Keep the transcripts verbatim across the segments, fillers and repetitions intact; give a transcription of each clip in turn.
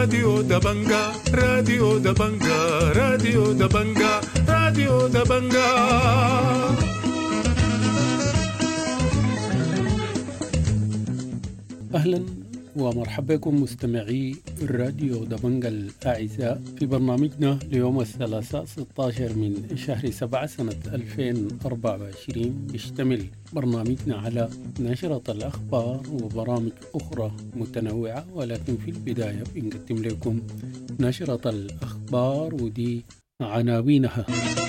راديو دبنجا راديو دبنجا راديو دبنجا راديو دبنجا. أهلا ومرحبا بكم مستمعي راديو دبنجا الأعزاء في برنامجنا ليوم الثلاثاء ستة عشر من شهر سبعة سنة ألفين وأربعة وعشرين. يشتمل برنامجنا على نشرة الأخبار وبرامج أخرى متنوعة، ولكن في البداية بنقدم لكم نشرة الأخبار ودي عناوينها.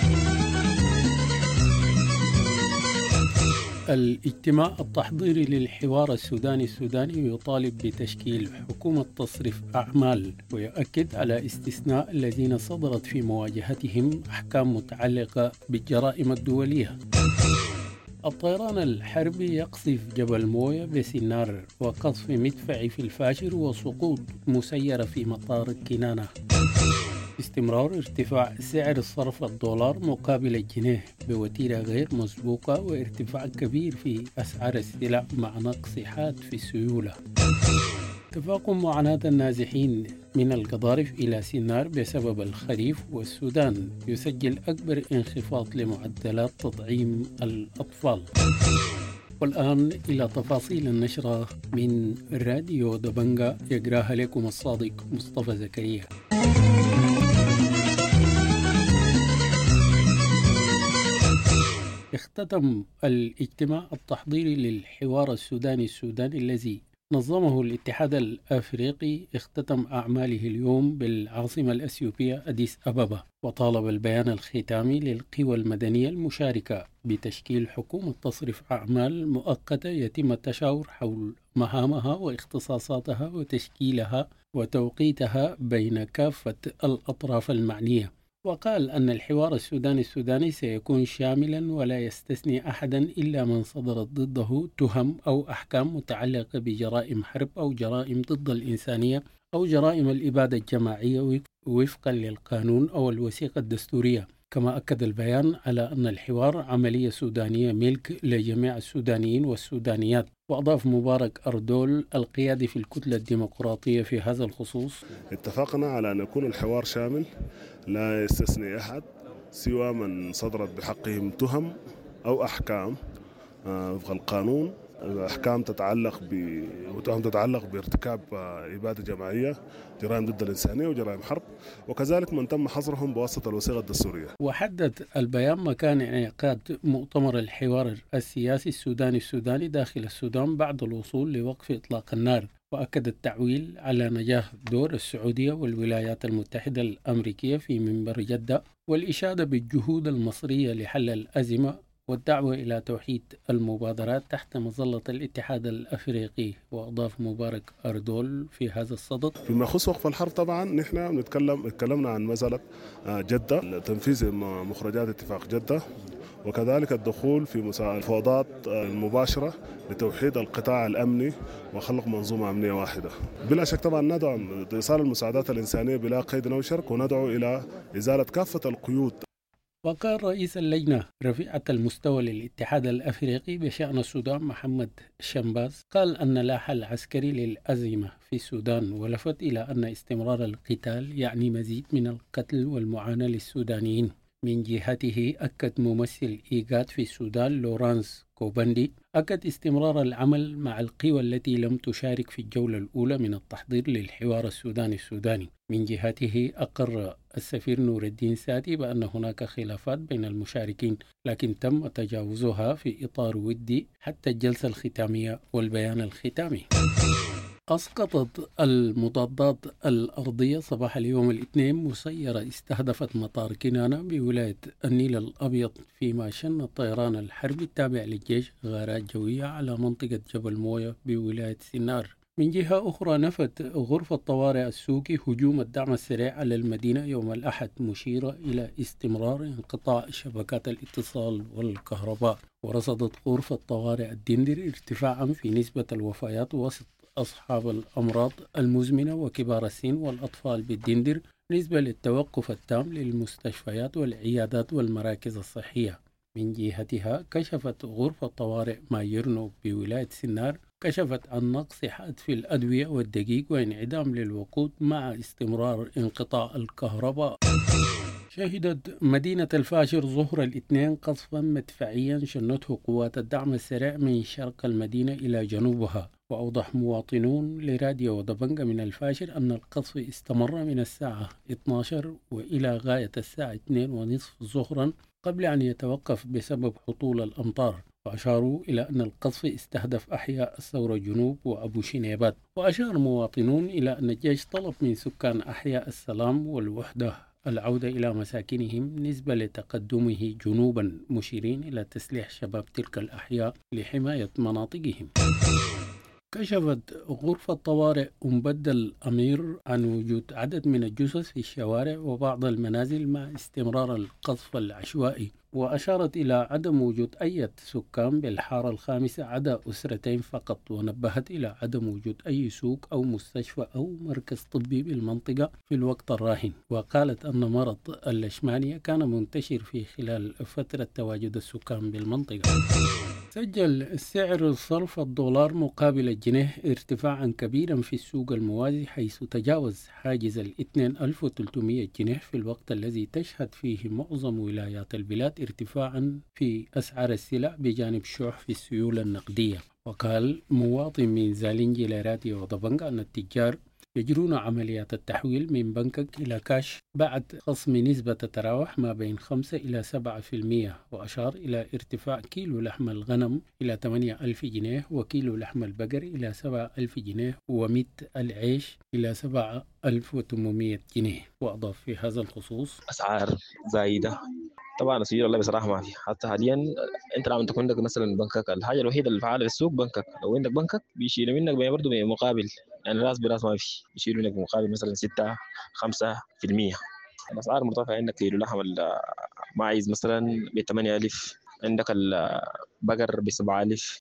الاجتماع التحضيري للحوار السوداني السوداني يطالب بتشكيل حكومة تصرف أعمال، ويؤكد على استثناء الذين صدرت في مواجهتهم أحكام متعلقة بالجرائم الدولية. الطيران الحربي يقصف جبل موية بسنار وقصف مدفعي في الفاشر وسقوط مسيرة في مطار كنانة. استمرار ارتفاع سعر صرف الدولار مقابل الجنيه بوتيرة غير مسبوقة، وارتفاع كبير في أسعار السلع مع نقص حاد في السيولة. تفاقم معاناة النازحين من القضارف إلى سنار بسبب الخريف، والسودان يسجل أكبر انخفاض لمعدلات تطعيم الأطفال. والآن إلى تفاصيل النشرة من راديو دبنجا، يقراها لكم الصادق مصطفى زكريا. اختتم الاجتماع التحضيري للحوار السوداني السوداني الذي نظمه الاتحاد الأفريقي، اختتم أعماله اليوم بالعاصمة الأثيوبية أديس أبابا، وطالب البيان الختامي للقوى المدنية المشاركة بتشكيل حكومة تصرف أعمال مؤقتة يتم التشاور حول مهامها واختصاصاتها وتشكيلها وتوقيتها بين كافة الأطراف المعنية. وقال أن الحوار السوداني السوداني سيكون شاملا ولا يستثني أحدا إلا من صدرت ضده تهم أو أحكام متعلقة بجرائم حرب أو جرائم ضد الإنسانية أو جرائم الإبادة الجماعية وفقا للقانون أو الوثيقة الدستورية. كما أكد البيان على أن الحوار عملية سودانية ملك لجميع السودانيين والسودانيات. وأضاف مبارك أردول القيادي في الكتلة الديمقراطية في هذا الخصوص: اتفقنا على أن يكون الحوار شامل لا يستثني أحد سوى من صدرت بحقهم تهم أو أحكام وفق القانون، أحكام تتعلق ب وتهم تتعلق بارتكاب إبادة جماعية، جرائم ضد الإنسانية وجرائم حرب، وكذلك من تم حظرهم بواسطة الوثيقة الدستورية. وحدد البيان مكان انعقاد مؤتمر الحوار السياسي السوداني السوداني داخل السودان بعد الوصول لوقف إطلاق النار، وأكد التعويل على نجاح دور السعودية والولايات المتحدة الأمريكية في منبر جدة، والإشادة بالجهود المصرية لحل الأزمة والدعوة إلى توحيد المبادرات تحت مظلة الاتحاد الأفريقي. وأضاف مبارك أردول في هذا الصدد: فيما يخص وقف الحرب طبعا نحن نتكلم تكلمنا عن مسألة جدة، تنفيذ مخرجات اتفاق جدة، وكذلك الدخول في المفاوضات المباشرة لتوحيد القطاع الأمني وخلق منظومة أمنية واحدة. بلا شك طبعا ندعم إيصال المساعدات الإنسانية بلا قيد أو شرط، وندعو إلى إزالة كافة القيود. وقال رئيس اللجنة رفيعة المستوى للاتحاد الأفريقي بشأن السودان محمد شمباز، قال أن لا حل عسكري للأزمة في السودان، ولفت إلى أن استمرار القتال يعني مزيد من القتل والمعاناة للسودانيين. من جهته أكد ممثل إيجاد في السودان لورانس كوباندي أكد استمرار العمل مع القوى التي لم تشارك في الجولة الأولى من التحضير للحوار السوداني السوداني. من جهته أقر السفير نور الدين سادي بأن هناك خلافات بين المشاركين، لكن تم تجاوزها في إطار ودي حتى الجلسة الختامية والبيان الختامي. أسقطت المضادات الأرضية صباح اليوم الاثنين مسيرة استهدفت مطار كنانة بولاية النيل الأبيض، فيما شن الطيران الحربي التابع للجيش غارات جوية على منطقة جبل موية بولاية سنار. من جهة أخرى نفت غرفة طوارئ السوكي هجوم الدعم السريع على المدينة يوم الأحد، مشيرة إلى استمرار انقطاع شبكات الاتصال والكهرباء. ورصدت غرفة طوارئ الدندر ارتفاعا في نسبة الوفيات وسط أصحاب الأمراض المزمنة وكبار السن والأطفال بالدندر، نسبة للتوقف التام للمستشفيات والعيادات والمراكز الصحية. من جهتها كشفت غرفة طوارئ مايرنو بولاية سنار كشفت عن نقص حاد في الأدوية والدقيق وانعدام للوقود مع استمرار انقطاع الكهرباء. شهدت مدينة الفاشر ظهر الاثنين قصفا مدفعيا شنته قوات الدعم السريع من شرق المدينة إلى جنوبها. وأوضح مواطنون لراديو دبنجة من الفاشر أن القصف استمر من الساعة اثنتي عشرة وإلى غاية الساعة اثنين ونصف ظهرا قبل أن يتوقف بسبب هطول الأمطار. وأشاروا إلى أن القصف استهدف أحياء الثورة جنوب وأبو شنيبات. وأشار مواطنون إلى أن الجيش طلب من سكان أحياء السلام والوحدة العودة إلى مساكنهم نسبة لتقدمه جنوبا، مشيرين إلى تسليح شباب تلك الأحياء لحماية مناطقهم. كشفت غرفة طوارئ أمبد الأمير عن وجود عدد من الجثث في الشوارع وبعض المنازل مع استمرار القصف العشوائي. وأشارت إلى عدم وجود أي سكان بالحارة الخامسة عدا أسرتين فقط. ونبهت إلى عدم وجود أي سوق أو مستشفى أو مركز طبي بالمنطقة في الوقت الراهن. وقالت أن مرض اللشمانية كان منتشر في خلال فترة تواجد السكان بالمنطقة. سجل سعر صرف الدولار مقابل الجنيه ارتفاعا كبيرا في السوق الموازي، حيث تجاوز حاجز ال اثنين آلاف وثلاثمئة جنيه في الوقت الذي تشهد فيه معظم ولايات البلاد ارتفاعا في أسعار السلع بجانب شح في السيولة النقدية. وقال مواطن من زالنجي لراديو ودبنجة أن التجار يجرون عمليات التحويل من بنكك إلى كاش بعد خصم نسبة تتراوح ما بين خمسة إلى سبعة في المئة. وأشار إلى ارتفاع كيلو لحم الغنم إلى ثمانية ألف جنيه وكيلو لحم البقر إلى سبعة ألف جنيه وميت العيش إلى سبعة آلاف وثمانمئة جنيه. وأضاف في هذا الخصوص اسعار زايده. طبعا السيولة والله بصراحه ما في، حتى حاليا انت لما تكون عندك مثلا بنكك، الحاجه الوحيده اللي فعاله في السوق بنكك، لو عندك بنكك بيشيل منك برضه بمقابل، يعني راس براس ما في، بيشيل منك مقابل مثلا ستة خمسة في المية. الاسعار مرتفعه، عندك كيلو لحم الماعز مثلا ب ثمانية آلاف، عندك البقر ب سبعة آلاف.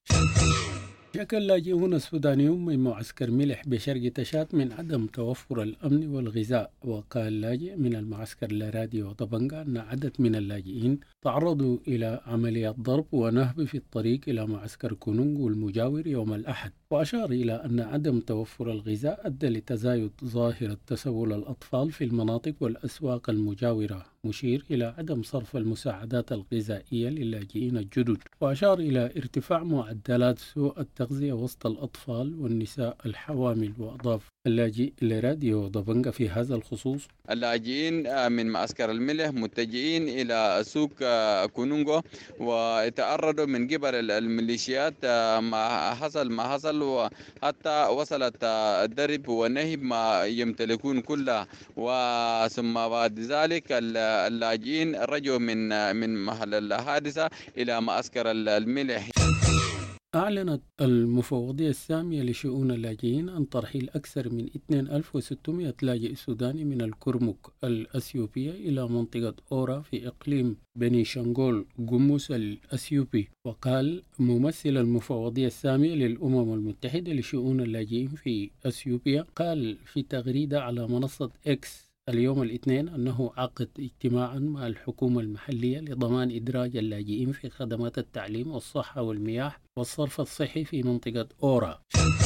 شكل لاجئون السودانيون من معسكر ملح بشرق تشات من عدم توفر الأمن والغذاء. وقال لاجئ من المعسكر لراديو طبنجة أن عدد من اللاجئين تعرضوا إلى عمليات ضرب ونهب في الطريق إلى معسكر كونونغ المجاور يوم الأحد. وأشار إلى أن عدم توفر الغذاء أدى لتزايد ظاهرة تسول الأطفال في المناطق والأسواق المجاورة، مشير إلى عدم صرف المساعدات الغذائية للاجئين الجدد. وأشار إلى ارتفاع معدلات سوء التغذية وسط الأطفال والنساء الحوامل. وأضاف اللاجئ لراديو ضبنجة في هذا الخصوص: اللاجئين من معسكر الملح متجهين إلى سوق كونونغو وتعرضوا من قبل الميليشيات ما حصل ما حصل، وحتى وصلت الضرب ونهب ما يمتلكون كله. وثم بعد ذلك اللاجئين رجعوا من من محل الحادثة إلى معسكر الملح. أعلنت المفوضية السامية لشؤون اللاجئين عن ترحيل أكثر من اثنين آلاف وستمئة لاجئ سوداني من الكرمك الأثيوبية إلى منطقة أورا في إقليم بني شنغول جموس الأثيوبي. وقال ممثل المفوضية السامية للأمم المتحدة لشؤون اللاجئين في أثيوبيا قال في تغريدة على منصة إكس اليوم الاثنين أنه عقد اجتماعا مع الحكومة المحلية لضمان إدراج اللاجئين في خدمات التعليم والصحة والمياه والصرف الصحي في منطقة أورا.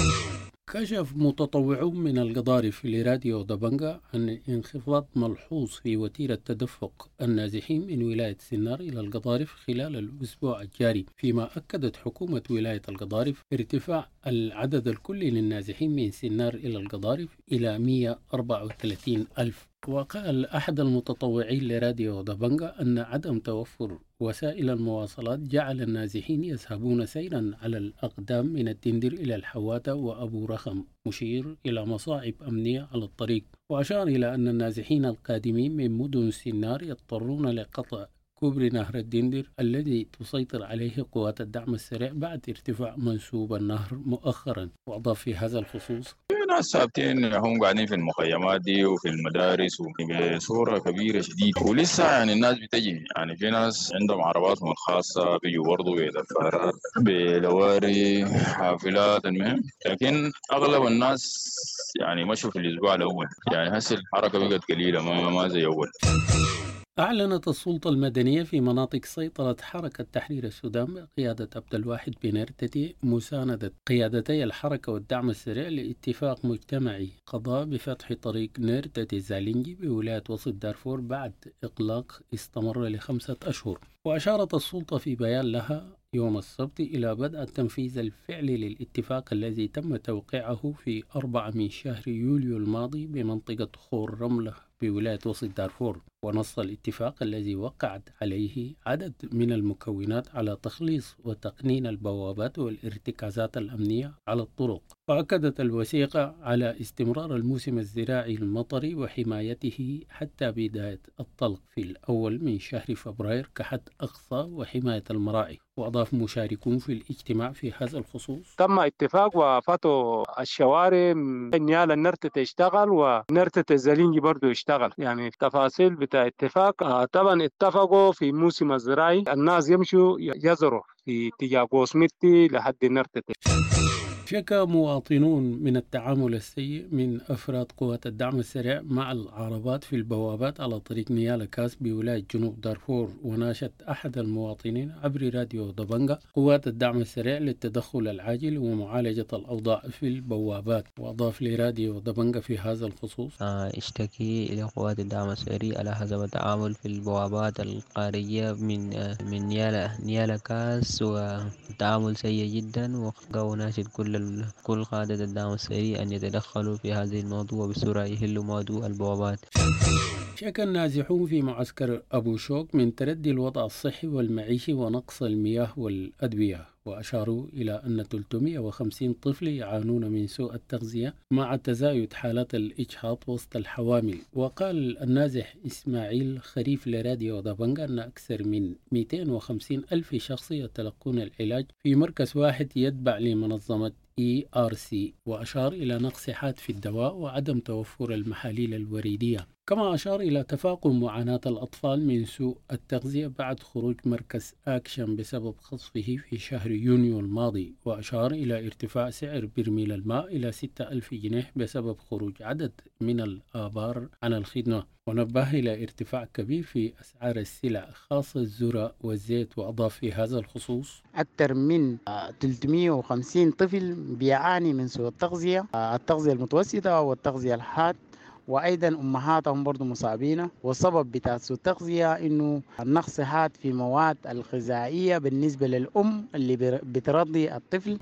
كشف متطوعون من القضارف لراديو دبنجة عن انخفاض ملحوظ في وتيرة تدفق النازحين من ولاية سنار إلى القضارف خلال الأسبوع الجاري، فيما أكدت حكومة ولاية القضارف ارتفاع العدد الكلي للنازحين من سنار إلى القضارف إلى مئة وأربعة وثلاثين ألف. وقال أحد المتطوعين لراديو دبنجة أن عدم توفر وسائل المواصلات جعل النازحين يذهبون سيرا على الأقدام من الدندر إلى الحواتة وأبو رخم، مشير إلى مصاعب أمنية على الطريق. وأشار إلى أن النازحين القادمين من مدن سنار يضطرون لقطع كوبري نهر الدندر الذي تسيطر عليه قوات الدعم السريع بعد ارتفاع منسوب النهر مؤخرا. وأضاف في هذا الخصوص: ناس ثابتين هم قاعدين في المخيمات دي وفي المدارس بصورة كبيرة شديد، ولسه يعني الناس بتجي، يعني في ناس عندهم عرباتهم الخاصة بيجوا برضه بدفارات بلواري حافلات المهم، لكن أغلب الناس يعني مشوا في الأسبوع الأول، يعني هسه الحركة بقت قليلة ما, ما زي أول. أعلنت السلطة المدنية في مناطق سيطرة حركة تحرير السودان بقيادة عبد الواحد بن إرتتي مساندة قيادتي الحركة والدعم السريع لاتفاق مجتمعي قضى بفتح طريق نيرتتي زالينجي بولاية وسط دارفور بعد إغلاق استمر لخمسة أشهر. وأشارت السلطة في بيان لها يوم السبت إلى بدء التنفيذ الفعلي للاتفاق الذي تم توقيعه في أربعة من شهر يوليو الماضي بمنطقة خور رملة بولاية وسط دارفور. ونص الاتفاق الذي وقعت عليه عدد من المكونات على تخليص وتقنين البوابات والارتكازات الأمنية على الطرق. وأكدت الوثيقة على استمرار الموسم الزراعي المطري وحمايته حتى بداية الطلق في الأول من شهر فبراير كحد أقصى وحماية المراعي. وأضاف مشاركون في الاجتماع في هذا الخصوص: تم اتفاق وفتح الشوارع نيال النرتة يشتغل ونرتة زالينجي برضو يشتغل. يعني التفاصيل بتاع اتفاق طبعا اتفقوا في موسم الزراعي الناس يمشوا يزروا في اتجاه قوسمتي لحد النرتة. شكى مواطنون من التعامل السيء من أفراد قوات الدعم السريع مع العربات في البوابات على طريق نيالا كاس بولاية جنوب دارفور. وناشد أحد المواطنين عبر راديو دبنجا قوات الدعم السريع للتدخل العاجل ومعالجة الأوضاع في البوابات. وأضاف لراديو دبنجا في هذا الخصوص: اشتكي إلى قوات الدعم السريع على حسب التعامل في البوابات القارية من من نيالا نيالا كاس، والتعامل سيء جدا. وناشد كل كل قادة الدعم السريع أن يتدخلوا في هذه الموضوع بسرعة يحلوا موضوع البوابات. شكى النازحون في معسكر أبو شوك من تردي الوضع الصحي والمعيشي ونقص المياه والأدوية. وأشاروا إلى أن ثلاثمئة وخمسين طفل يعانون من سوء التغذية مع تزايد حالات الإجهاض وسط الحوامل. وقال النازح إسماعيل خريف لراديو دبنجا أن أكثر من مئتين وخمسين ألف شخص يتلقون العلاج في مركز واحد يتبع لمنظمة إي آر سي. وأشار إلى نقص حاد في الدواء وعدم توفر المحاليل الوريدية. كما أشار إلى تفاقم معاناة الأطفال من سوء التغذية بعد خروج مركز أكشن بسبب خصفه في شهر يونيو الماضي. وأشار إلى ارتفاع سعر برميل الماء إلى ستة ألف جنيه بسبب خروج عدد من الآبار عن الخدمة. ونبه إلى ارتفاع كبير في أسعار السلع خاصة الذرة والزيت. وأضاف في هذا الخصوص: أكثر من ثلاثمئة وخمسين طفل بيعاني من سوء التغذية، التغذية المتوسطة والتغذية الحاد، وأيضا أمهاتهم برضو مصابين. والسبب بتاع سوء التغذية إنه النقص حاد في مواد الغذائية بالنسبة للأم اللي بترضي الطفل.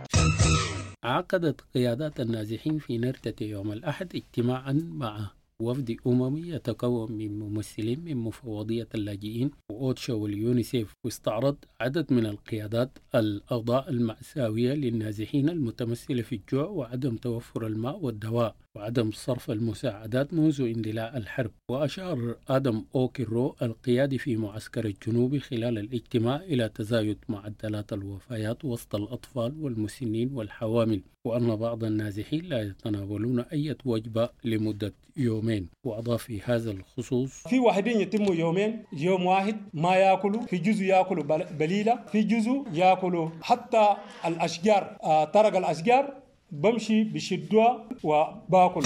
عقدت قيادات النازحين في نرتة يوم الأحد اجتماعا مع وفد أممي يتكون من ممثلين من مفوضية اللاجئين وأوتشا واليونيسيف. واستعرض عدد من القيادات الأوضاع المأساوية للنازحين المتمثلة في الجوع وعدم توفر الماء والدواء وعدم صرف المساعدات منذ اندلاع الحرب. وأشار آدم أوكيرو القيادي في معسكر الجنوب خلال الاجتماع إلى تزايد معدلات الوفيات وسط الأطفال والمسنين والحوامل، وأن بعض النازحين لا يتناولون أي وجبة لمدة يومين. وأضاف في هذا الخصوص: في واحدين يتموا يومين، يوم واحد ما يأكلوا، في جزء يأكلوا بليلة، في جزء يأكلوا حتى الأشجار، آه طرق الأشجار بمشي بشدوها وباكل.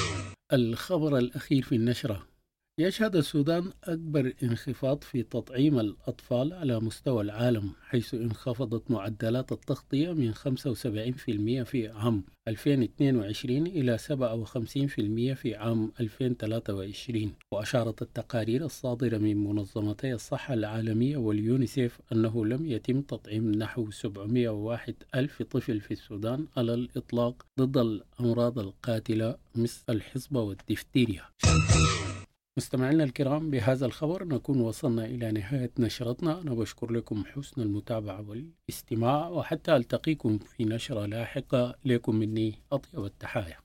الخبر الأخير في النشرة: يشهد السودان أكبر انخفاض في تطعيم الأطفال على مستوى العالم، حيث انخفضت معدلات التغطية من خمسة وسبعين بالمئة في عام ألفين واثنين وعشرين إلى سبعة وخمسين بالمئة في عام ألفين وثلاثة وعشرين. وأشارت التقارير الصادرة من منظمتي الصحة العالمية واليونيسيف أنه لم يتم تطعيم نحو سبعمئة وواحد ألف طفل في السودان على الإطلاق ضد الأمراض القاتلة مثل الحصبة والدفتيريا. مستمعينا الكرام، بهذا الخبر نكون وصلنا إلى نهاية نشرتنا. أنا بشكر لكم حسن المتابعة والاستماع، وحتى ألتقيكم في نشرة لاحقة. لكم مني أطيب التحايا.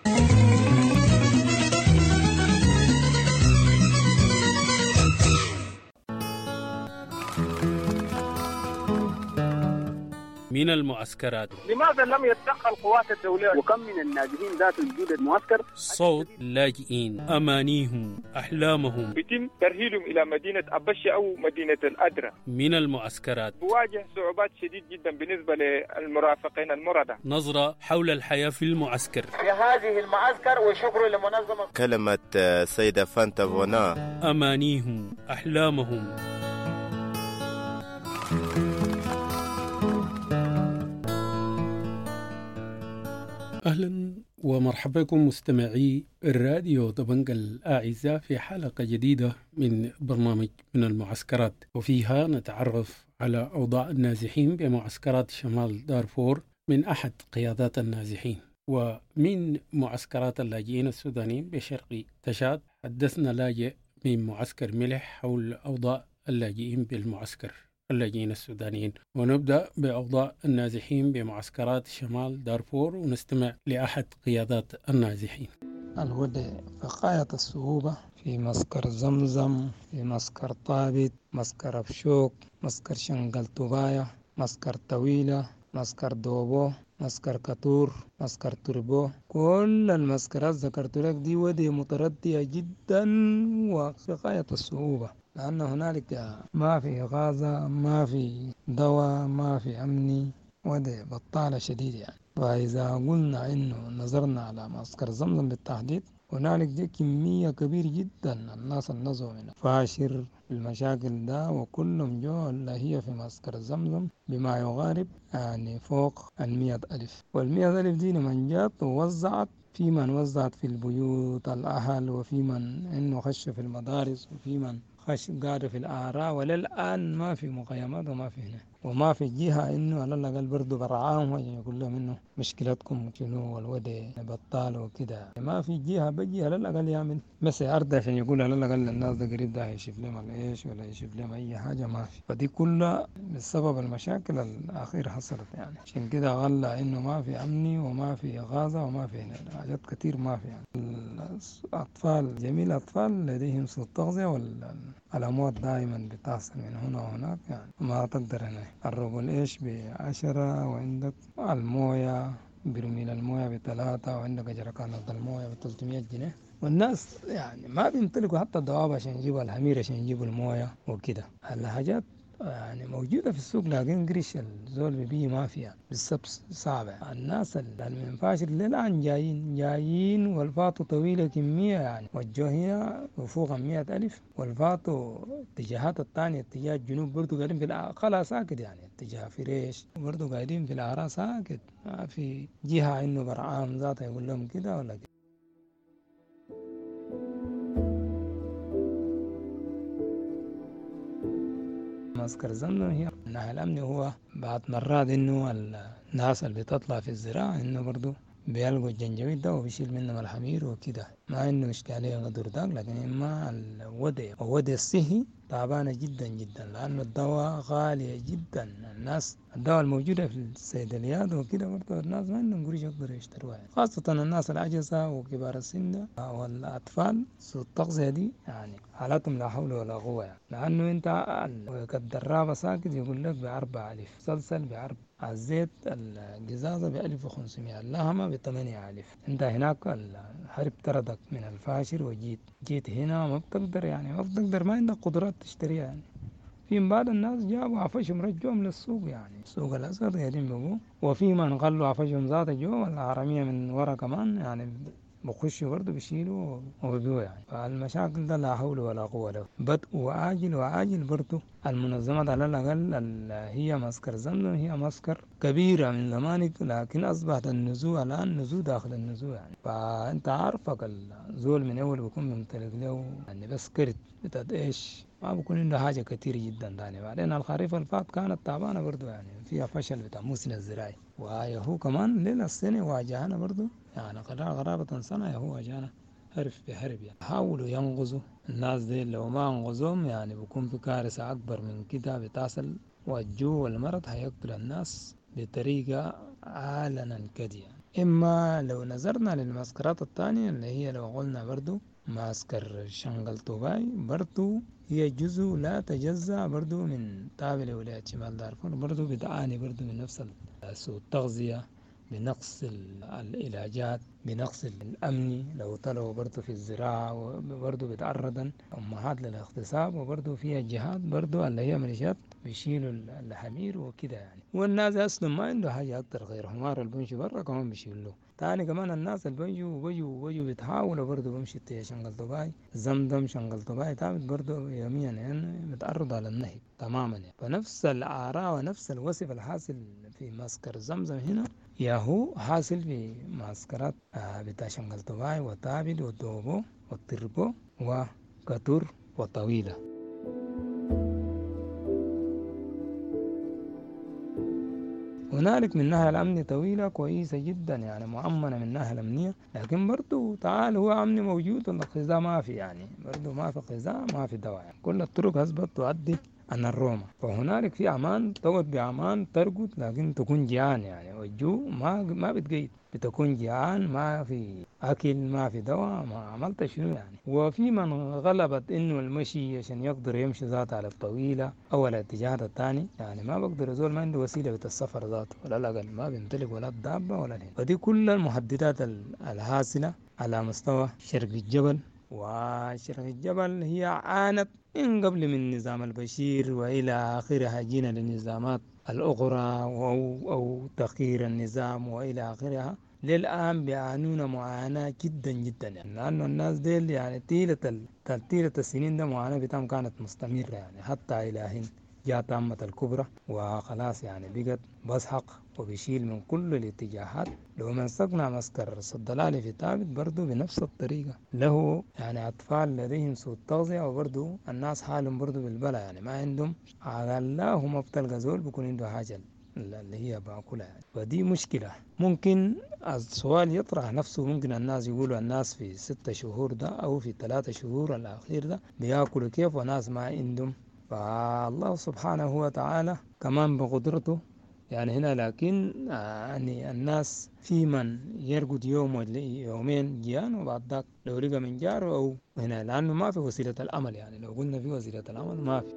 من المعسكرات. لماذا لم يتدخل القوات الدولية؟ وكم من الناجحين ذات وجود المعسكر؟ صوت لاجئين، أمانيهم، أحلامهم، يتم ترحيلهم إلى مدينة أبشة أو مدينة الأدرى. من المعسكرات تواجه صعوبات شديد جدا بالنسبة للمرافقين المردة. نظرة حول الحياة في المعسكر. في هذه المعسكر وشكر لمنظمة كلمة سيدة فانتا بونا. أمانيهم، أحلامهم. أهلا ومرحبا بكم مستمعي الراديو طبنق الأعزاء في حلقة جديدة من برنامج من المعسكرات، وفيها نتعرف على أوضاع النازحين بمعسكرات شمال دارفور من أحد قيادات النازحين. ومن معسكرات اللاجئين السودانيين بشرق تشاد حدثنا لاجئ من معسكر ملح حول أوضاع اللاجئين بالمعسكر اللاجئين السودانيين. ونبدأ بأوضاع النازحين بمعسكرات شمال دارفور ونستمع لأحد قيادات النازحين. الوضع في غاية الصعوبة في معسكر زمزم، في معسكر طابت، معسكر أبشوك، معسكر شنقل طبايا، معسكر طويلة، معسكر دوبو، معسكر كتور، معسكر تربو. كل المعسكرات ذكرت لك دي ودي متردية جدا وفي غاية الصعوبة، لأن هنالك ما في غازة، ما في دواء، ما في أمني، ودي بطالة شديدة يعني. فإذا قلنا إنه نظرنا على معسكر زمزم بالتحديد، هنالك دي كمية كبيرة جدا الناس النزوا منها فاشر المشاكل ده، وكلهم جو اللي هي في معسكر زمزم بما يغارب يعني فوق المئة ألف. والمئة ألف دي من جات ووزعت، في من وزعت في البيوت الأهل، وفي من إنه خش في المدارس، وفي من خش قاعد في الآراء، وللآن ما في مقيمات وما في هنا، وما في جهة إنه على الأقل برضو برعاهم يقول لهم إنه مشكلتكم شنو والودي بطال وكده. ما في جهة بجي على الأقل يعمل مسي أرض عشان يقول على الأقل الناس ده قريب ده يشوف لهم الإيش ولا يشوف لهم أي حاجة، ما في. فدي كلها بسبب المشاكل الأخيرة حصلت يعني. عشان كده غلى إنه ما في أمني وما في غازة وما في حاجات كتير ما في يعني. الأطفال جميع الأطفال لديهم سوء تغذية، والأموات دائما بتحصل من هنا وهناك يعني، ما تقدر هنا. الربل إيش بعشرة، وعندك الموية برميل الموية بثلاثة، وعندك جركانات الموية بثلاثمية جنيه، والناس يعني ما بيمتلكوا حتى الدواب عشان يجيبوا الحمير عشان يجيبوا الموية وكده. الحاجات يعني موجودة في السوق، لكن قريش الزول بيبي ما فيها بالسبب صعبة. الناس اللي من فاشر للآن جايين جايين والفاتو طويلة كمية يعني، وجوه هنا وفوق مئة ألف، والفاتو اتجاهات الثانية اتجاه الجنوب برضو قاعدين في الأقل ساكت يعني، اتجاه فريش برضو قاعدين في الأعراء ساكت، ما في جهة إنه برعام ذاته يقول لهم كده ولا كده. معسكر زمزم هي الناحية الأمني هو بعد مرات إنه الناس اللي بتطلع في الزراعة إنه برضو بيلقوا الجنجبيل ده وبيشيل منهم الحمير وكده، ما إنه إشكالية قدر داك، لكن إما الودي والودي الصحي تعبانة جدا جدا، لأنه الدواء غالية جدا. الناس الدواء الموجودة في الصيدليات وكده برضو الناس ما عندهم قريش يقدروا يشتروها، خاصة الناس العجزة وكبار السن والأطفال. سوء التغذية دي يعني حالاتهم لا حول ولا قوة يعني. لأنه أنت الدرابة ساكت يقول لك بأربعة ألف، سلسل بأربعة، الزيت الجزازة بألف وخمسمائة، اللحمة بثمانية ألف. أنت هناك الحرب طردك من الفاشر وجيت جيت هنا ما بتقدر يعني، ما بتقدر، ما عندك قدرات تشتريها يعني. في بعض الناس جابوا عفشهم رجعهم للسوق يعني، السوق الأسود قاعدين بقوا، وفي من غلوا عفشهم ذات جو والعرمية من ورا كمان يعني بخشوا برضه بيشيلوا وبيبيعوا يعني. فالمشاكل ده لا حول ولا قوة له، بدء وعاجل وعاجل برضه. المنظمات على الأقل هي معسكر زمزم هي معسكر كبيرة من زمانك، لكن أصبحت النزوع الآن نزوع داخل النزوع يعني. فأنت عارفك الزول من أول بيكون ممتلك له يعني بس كرت بتاعت إيش، ما بكون عنده حاجة كتير جدا ثاني. بعدين الخريف الفات كانت تعبانة برضو يعني، فيها فشل بتاع موسم الزراعي، وهو كمان ليلة السنة واجهنا برضو يعني قرابة سنة هو واجهنا حرف بحرب يعني. حاولوا ينقذوا الناس دي، لو ما انقذوهم يعني بيكون في كارثة أكبر من كده بتحصل، والجو والمرض هيقتل الناس بطريقة علنا كده يعني. إما لو نظرنا للمعسكرات الثانية اللي هي لو قلنا برضو معسكر شنقل طوباي، برضو هي جزء لا تجزأ برضو من تابع لولاية شمال دارفور، برضو بتعاني برضو من نفس سوء التغذية، بنقص العلاجات، بنقص الأمني. لو طلعوا برضو في الزراعة برضو بيتعرضن أمهات للاغتصاب، وبرضو فيها جهات برضو اللي هي ميليشيات بيشيلوا الحمير وكده يعني. والناس أصلا ما عنده حاجة أكتر غير حمار اللي بيمشي برا كمان بيشيلوه. تاني كمان الناس اللي بيجوا بيجوا بيجوا بيتحاولوا برضو بمشي شنغل طباعي زمدم شنغل طباعي تابت برضو يوميا يعني بتعرض على النهب تماما يعني. فنفس الآراء ونفس الوصف الحاصل في معسكر زمزم هنا ياهو حاصل في معسكرات بتاع شنغل طباعي وتابت ودوبو والتربو وكتور وطويلة. هنالك من ناحية الأمن طويلة كويسة جدا يعني مؤمنة من ناحية الأمنية، لكن برضو تعال هو أمن موجود والغذاء ما في يعني برضو ما في غذاء ما في دواء يعني. كل الطرق أثبت تؤدي أن الروما. فهنالك في أمان تقعد بأمان ترقد، لكن تكون جيعان يعني والجوع ما ما بتقيد، بتكون جيعان ما في أكل ما في دواء ما عملت شنو يعني. وفي من غلبت إنه المشي عشان يقدر يمشي ذات على الطويلة أو الاتجاه الثاني يعني ما بقدر يزول ما عنده وسيلة بالسفر ذاته ولا الأقل ما بيمتلك ولا الدابة ولا الهند. فدي كل المحددات الحاصلة على مستوى شرق الجبل. وشرق الجبل هي عانت من قبل من نظام البشير وإلى آخرها جينا للنظامات الأخرى أو, أو تغيير النظام وإلى آخرها. للآن بيعانون معاناة جدا جدا يعني، لأنه الناس ديل يعني طيلة طيلة السنين ده معاناة بتاعهم كانت مستمرة يعني حتى إلى هنا جاءت عامة الكبرى وخلاص يعني بقت بسحق وبيشيل من كل الاتجاهات. لو من سقنا مسكر الصدلالي في تابت برضو بنفس الطريقة له يعني أطفال لديهم سوء التغذية، وبرضو الناس حالهم برضو بالبلا يعني ما عندهم على الله ما بتلقى زول بيكون عنده حاجة اللي هي باكلها يعني. فدي مشكلة. ممكن السؤال يطرح نفسه، ممكن الناس يقولوا الناس في ستة شهور ده أو في ثلاثة شهور الأخير ده بياكلوا كيف وناس ما عندهم. فالله سبحانه وتعالى كمان بقدرته يعني هنا، لكن يعني الناس في من يرقد يوم ولا يومين جيان وبعد ذاك لو لقى من جاره أو هنا، لأنه ما في وسيلة الأمل يعني. لو قلنا في وسيلة الأمل ما في.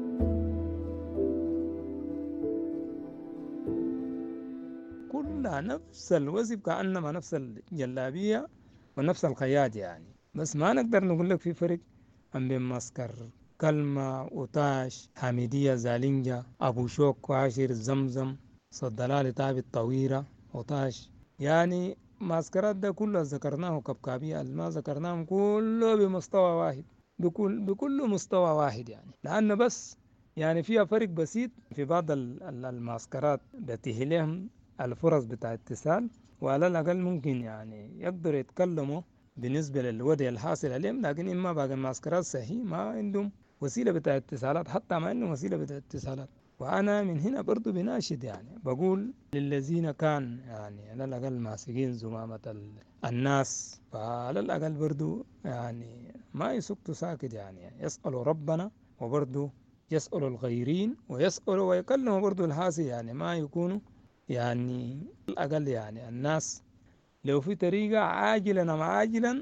كلها نفس الوظيفة كأنما نفس الجلابية ونفس الخياط يعني. بس ما نقدر نقول لك في فرق بين معسكر كلمة وطاش حميدية زالينجا أبو شوك وعاشر زمزم صدلالي تابي الطويرة وطاش يعني. معسكرات ده كله ذكرناه كبكابية ما ذكرناهم كله بمستوى واحد بكل بكل مستوى واحد يعني. لأنه بس يعني فيها فرق بسيط في بعض المعسكرات بتيه لهم الفرص بتاع اتصال وعلى الأقل ممكن يعني يقدر يتكلموا بالنسبة للوضع الحاصل عليهم، لكن إما باقي المعسكرات صحيح ما عندهم وسيلة بتاع اتصالات، حتى ما عندهم وسيلة بتاع اتصالات. وأنا من هنا برضو بناشد يعني بقول للذين كان يعني على الأقل ماسكين زمامة الناس، فعلى الأقل برضو يعني ما يسكتوا ساكت يعني يسألوا ربنا وبرضو يسألوا الغيرين ويسألوا ويكلموا برضو الحاسي يعني ما يكونوا يعني الأقل يعني الناس لو في طريقة عاجلا أم عاجلا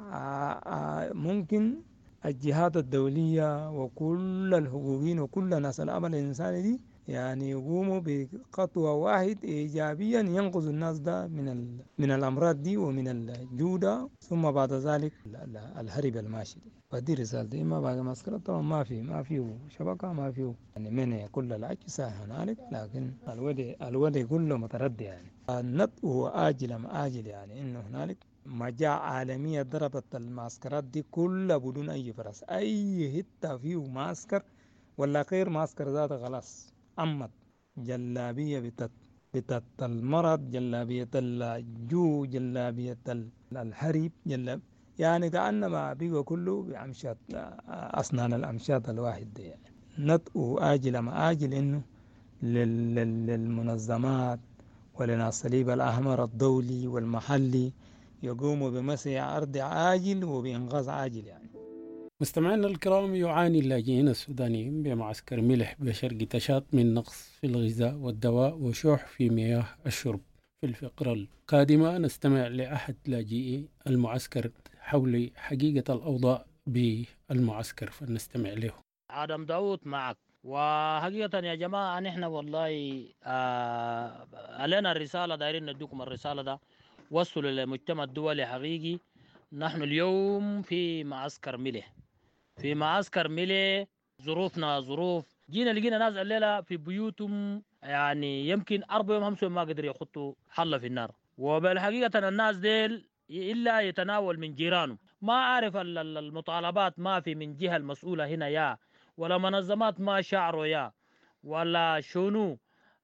ممكن الجهات الدولية وكل الحقوقيين وكل الناس العمل الإنساني دي يعني يقوموا بخطوة واحد إيجابيا ينقذ الناس ده من من الأمراض دي ومن الجودة، ثم بعد ذلك الهرب الماشي دي. فدي رسالتي. ما باقي مسكرة طبعا ما في ما فيه شبكة ما فيه يعني من كل الأجهزة هنالك، لكن الودي الودي كله متردي يعني. النطق آجل أم آجل يعني إنه هنالك مجاعة عالمية ضربت المعسكرات دي كلها بدون أي فرص. أي حتة فيه معسكر ولا غير معسكر ذاته خلاص أمت جلابية بتت بتت المرض جلابية الجو جلابية الحريب جلاب يعني كأنما بيقى كله بأمشات أسنان الأمشات الواحد دي يعني. نطق آجل ما آجل إنه للمنظمات ولنا الصليب الأحمر الدولي والمحلي يقوموا بمسح أرض عاجل وبإنقاذ عاجل يعني. مستمعينا الكرام، يعاني اللاجئين السودانيين بمعسكر ملح بشرق تشاط من نقص في الغذاء والدواء وشح في مياه الشرب. في الفقرة القادمة نستمع لأحد لاجئي المعسكر حول حقيقة الأوضاع بالمعسكر، فنستمع له. آدم داود معك. وحقيقة يا جماعة نحن والله آه علينا الرسالة، دايرين ندوكم الرسالة ده وصلوا للمجتمع الدولي حقيقي. نحن اليوم في معسكر ملح، في معسكر ملح ظروفنا ظروف، جينا لقينا ناس الليلة في بيوتهم يعني يمكن أربع يوم خمس يوم ما قدروا يخطوا حلة في النار. وبالحقيقة الناس ديل إلا يتناول من جيرانه، ما عارف المطالبات ما في من جهة المسؤولة هنا يا ولا منظمات ما شعروا يا ولا شنو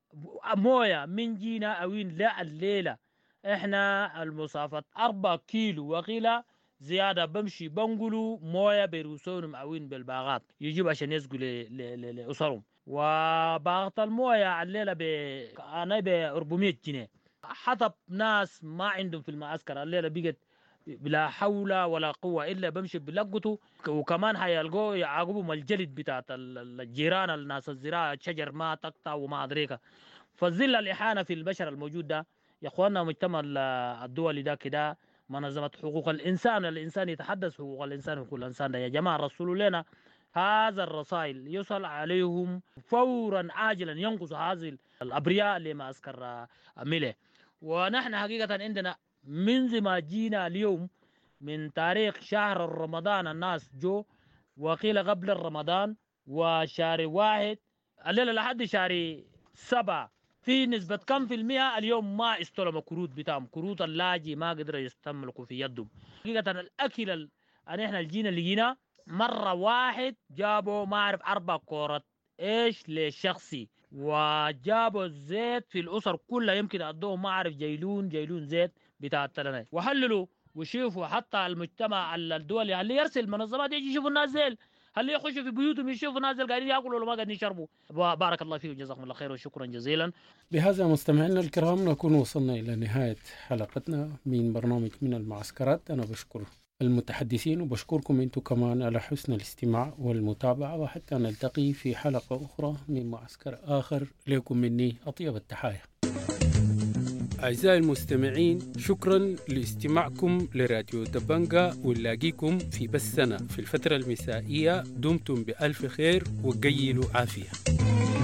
موية من جينا أوين لا الليلة. إحنا المسافة أربع كيلو وقيلة زيادة بمشي بنقولوا موية بيروسونهم أوين بالباغات يجيب عشان يسقوا لأسرهم، وباغة الموية الليلة ب أنا ب أربعمية جنيه. حطب ناس ما عندهم في المعسكر الليلة بقت بلا حول ولا قوة إلا بمشي بلقطه، وكمان هيلقوا يعاقبهم الجلد بتاعت الجيران الناس الزراعة شجر ما تقطع وما أدريك. فالظل الإحانة في البشر الموجود ده يا أخوانا، مجتمع الدولي ده كده منظمة حقوق الإنسان، الإنسان يتحدث حقوق الإنسان وحقوق الإنسان ده يا جماعة رسلوا لنا هذا الرسائل يصل عليهم فورا عاجلا ينقص هذه الأبرياء لمعسكر ملح. ونحن حقيقة عندنا منذ ما جينا اليوم من تاريخ شهر رمضان الناس جو وقيل قبل الرمضان وشهر واحد الليلة لحد شهر سبعة في نسبة كم في المئة اليوم ما استلموا كروت بتاعهم، كروت اللاجئ ما قدروا يستملكوا في يدهم. حقيقة الأكل ال... أن إحنا الجينا لقينا مرة واحد جابوا ما أعرف أربع كورات إيش لشخصي، وجابوا الزيت في الأسر كلها يمكن أدوه ما أعرف جيلون جيلون زيت بتاع التلانات، وحللوا وشوفوا حتى المجتمع الدولي اللي يرسل منظمات يجي يشوفوا الناس زيل، هل يخشوا في بيوتهم يشوفوا ناس قاعدين ياكلوا ولا ما قاعدين يشربوا. بارك الله فيكم جزاكم الله خير وشكرا جزيلا. بهذا مستمعينا الكرام نكون وصلنا إلى نهاية حلقتنا من برنامج من المعسكرات. أنا بشكر المتحدثين وبشكركم أنتم كمان على حسن الاستماع والمتابعة، وحتى نلتقي في حلقة أخرى من معسكر آخر. لكم مني أطيب التحايا. أعزائي المستمعين، شكرا لاستماعكم لراديو دبنجا، ونلاقيكم في بثنا في الفترة المسائية. دمتم بألف خير وقيلوا عافية.